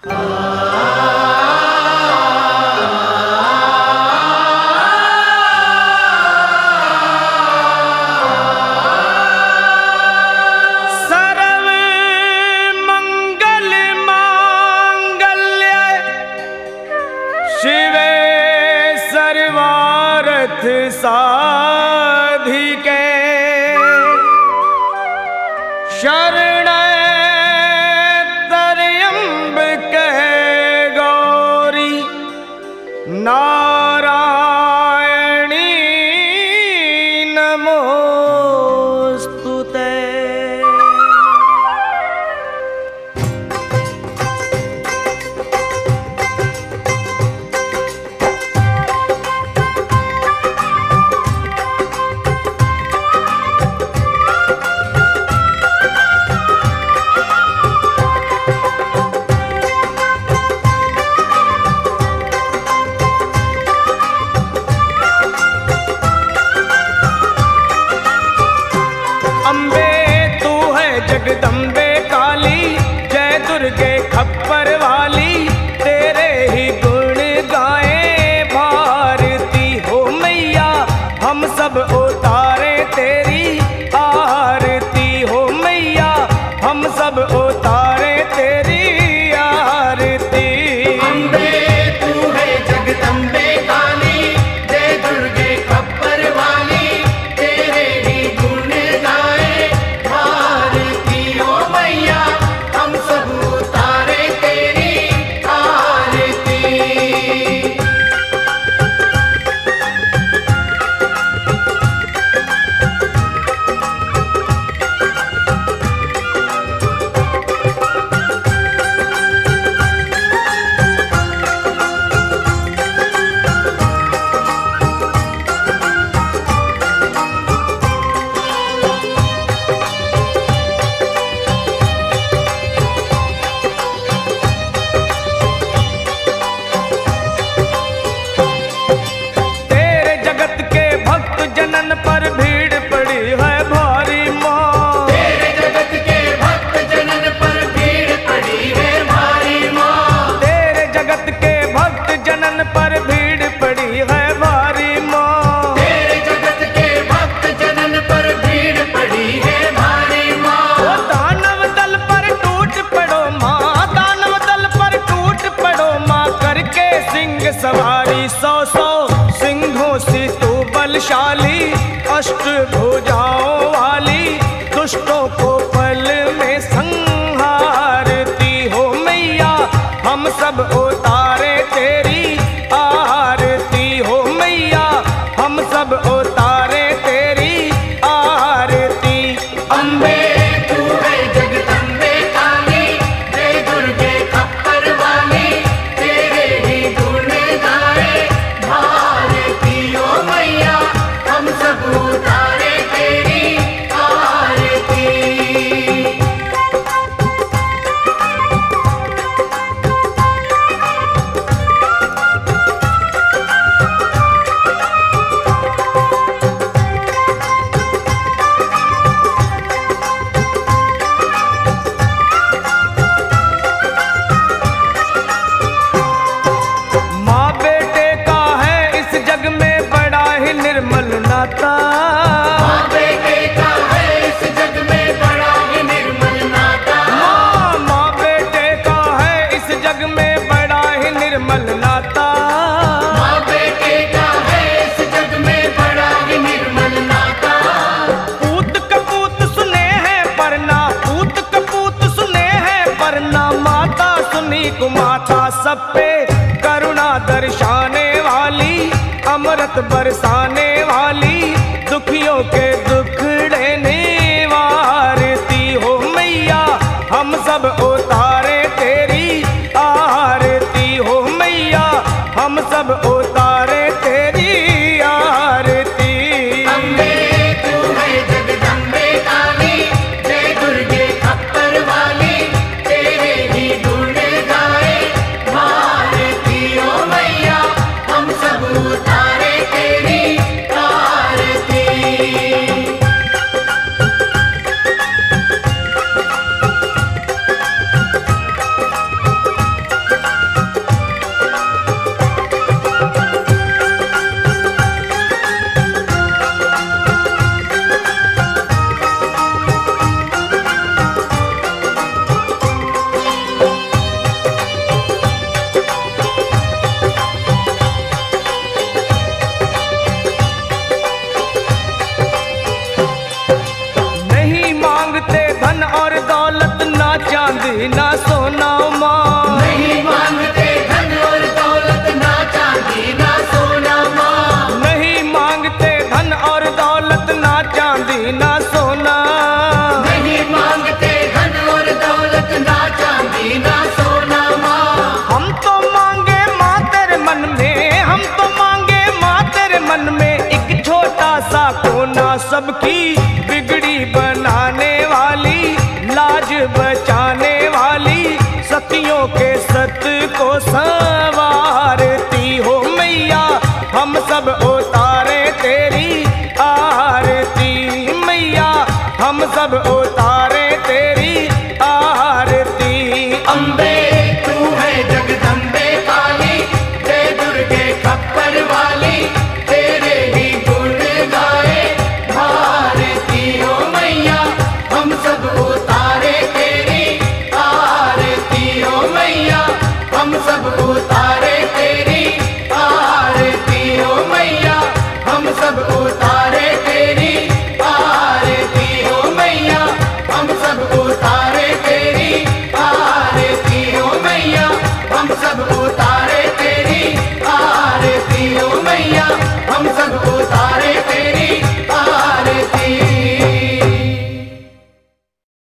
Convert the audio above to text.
साधिके शरण त्र्यंबके गौरी नारायणी नमोस्तुते। जगदम्बे काली जय दुर्गे खप्पर वाली, तेरे ही गुण गाए भारती हो मैया। हम सब उतारे तेरी आरती हो मैया, हम सब उतारे तेरी आरती। अम्बे तू है जगदम्बे काली जय दुर्गे खप्पर वाली, तेरे ही गुण गाए भारती हो मैया। हम सब उतारे तेरी आरती। पर भीड़ पड़ी है भारी माँ, तेरे जगत के भक्त जनन पर भीड़ पड़ी है भारी माँ। तेरे जगत के भक्त जनन पर भीड़ पड़ी है भारी माँ। तेरे जगत के भक्त जनन पर भीड़ पड़ी है भारी माँ। वो दानव दल पर टूट पड़ो माँ, दानव दल पर टूट पड़ो माँ। करके सिंह सवारी 100 सिंहों से तू बलशाली, अष्ट भुजाओं वाली दुष्टों को पल में संहारती हो मैया। हम सब उतारे तेरी आरती हो मैया, हम सब उतारे तेरी आरती। अम्बे तू है जगदम्बे काली जय दुर्गे खप्पर वाली, तेरे ही गुण गाए भारती हो मैया। हम सब उतारे तेरी आरती। माँ बेटे का है इस जग में बड़ा ही निर्मल नाता। माँ बेटे का है इस जग में बड़ा ही निर्मल नाता। माँ बेटे का है इस जग में बड़ा ही निर्मल नाता। माँ बेटे का है इस जग में बड़ा ही निर्मल नाता। पूत कपूत सुने हैं परना, पूत कपूत सुने हैं परना। माता सुनी कुमाता सब पे करुणा दर्शाने वाली, अमृत बरसाने वाली, दुखियों के दुखड़े निवारती हो मैया। हम सब उतारे तेरी आरती हो मैया, हम सब उतारे तेरी आरती। अम्बे तू है जगदम्बे काली जय दुर्गे खप्पर वाली, तेरे ही गुण गाए भारती हो मैया। हम सब उतारे तेरी सबकी बिगड़ी बनाने वाली, लाज बचाने वाली, सतियों के सत को